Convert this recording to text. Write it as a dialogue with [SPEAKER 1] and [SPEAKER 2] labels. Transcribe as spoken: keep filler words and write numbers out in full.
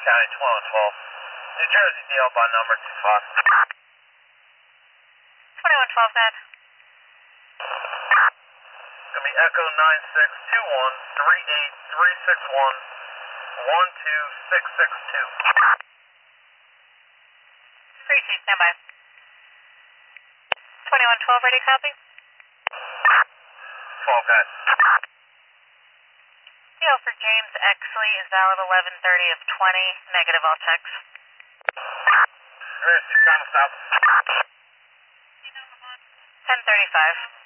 [SPEAKER 1] County twenty-one twelve. New Jersey D L by number two five.
[SPEAKER 2] twenty-one twelve, Dad.
[SPEAKER 1] It's going to be Echo nine six two one three eight three six one one two six six two.
[SPEAKER 2] three two, stand by. twenty-one twelve, ready, copy?
[SPEAKER 1] twelve guys.
[SPEAKER 2] P O for James Exley is valid eleven thirty of twenty, negative all checks.
[SPEAKER 1] Ready to see final stop.
[SPEAKER 2] ten thirty-five.